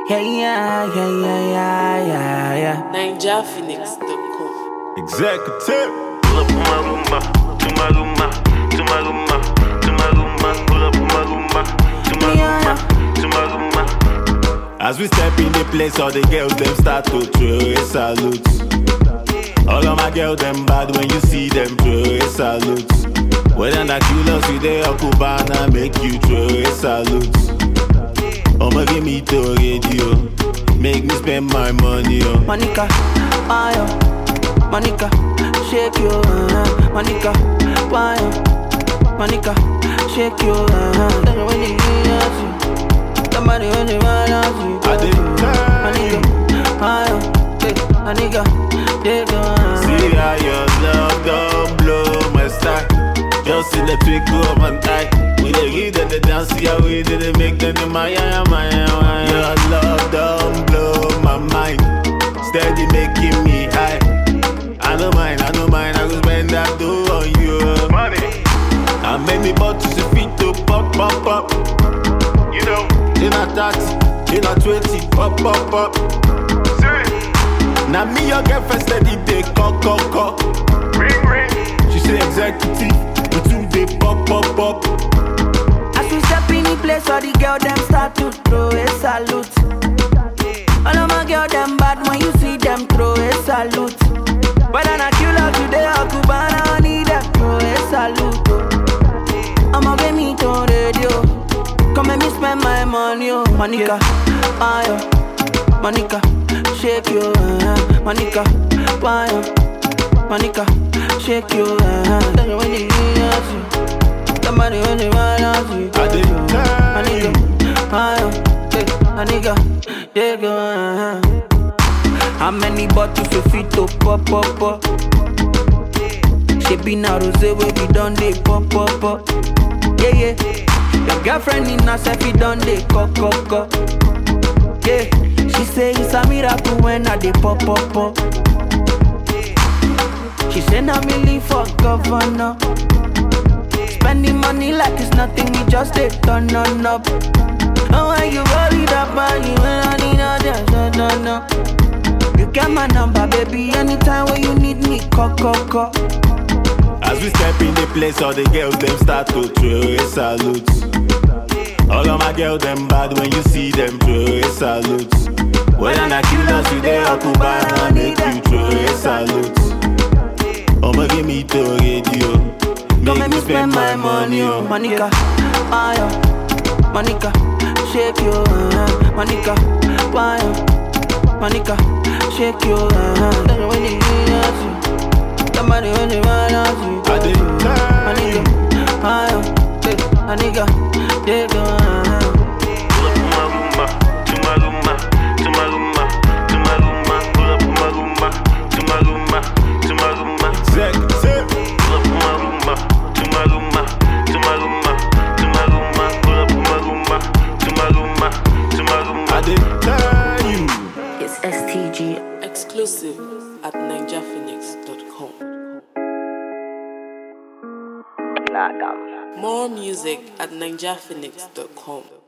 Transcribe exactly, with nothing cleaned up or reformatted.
Yeah, yeah, yeah, yeah, yeah, yeah, yeah. Ninja Phoenix dot com. Executive. Pull up on my Roomba, to my Roomba, to my Roomba, to my Roomba. Pull up on my Roomba, to my Roomba, to my Roomba. As we step in the place, all the girls them start to throw a salute. All of my girls them bad when you see them throw a salute. Whether na killers you dey or Cubana make you throw a salute. I'ma give me to radio, make me spend my money on Monica, ayo, Monica, shake your uh, Monica, ayo, Monica, shake your uh, that's when you need you. Somebody when you want you. I didn't Monica, ayo, Monica, shake your uh. see how your love don't blow my style. Just in the twinkle of an eye. We dey give them the dance, yeah, we didn't make them the maya, maya, maya. Your love don't blow my mind, steady making me high. I don't mind, I don't mind, I go spend that dough on you. Money, I make me bottles to feet to pop, pop, pop. you know, In a thirty, in a twenty, pop, pop, pop. serious. Now me your girlfriend steady they call, call, call. Ring, ring. She say executive, we two they pop, pop, pop. As we step in the place, all the girl them start to throw a salute. All of my girl them bad when you see them throw a salute. Whether na killer today or Cubana, I need them throw a salute. Oh. I'ma get me to radio, come make me spend my money. Oh, Monica, ayo, Monica, shake your uh, Monica, ayo, Monica, shake your uh, that's when you need you. Somebody when you want you. I didn't tell you. Ayo, a nigga, yeah, go uh. How many bottles you fit to pop, pop, pop? She be na rose where we done they pop, pop, pop. Yeah, yeah. Your girlfriend in us if we done they cock, cock, cock. Yeah, she say it's a miracle when I they pop, pop, pop. She say na me leave for governor. Spending money like it's nothing, we just they turn on up. Oh, why you worried about you when I need a just no, no, no. You get my number, baby, anytime when you need me, call, call, call. As we step in the place, all the girls them start to throw a salute. All of my girls them bad when you see them throw a salute. Whether na killers you dey or Cubana make you throw a salute. I'ma give me to radio, make me spend my money on Monica, ayo, Monica, shake your uh, Monica, ayo, Monica, shake your uh, that's when you need you. Somebody when you want you. I didn't tell you. Monica, ayo, Monica, shake your uh. Pull up on my Roomba, to my Roomba, to my Roomba, to my Roomba. Pull up on my Roomba, to my Roomba, to my Roomba. Executive. Pull up on my Roomba, to my Roomba, to my Roomba, to my Roomba. Pull up on my Roomba, to my Roomba, to my Roomba. I didn't tell you. It's S T G. Exclusive at Ninja Phoenix dot com. More music at Ninja Phoenix dot com.